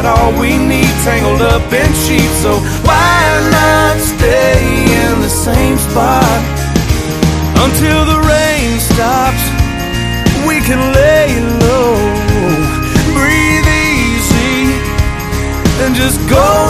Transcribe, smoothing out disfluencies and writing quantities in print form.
got all we need tangled up in sheets. So why not stay in the same spot until the rain stops? We can lay low, breathe easy, and just go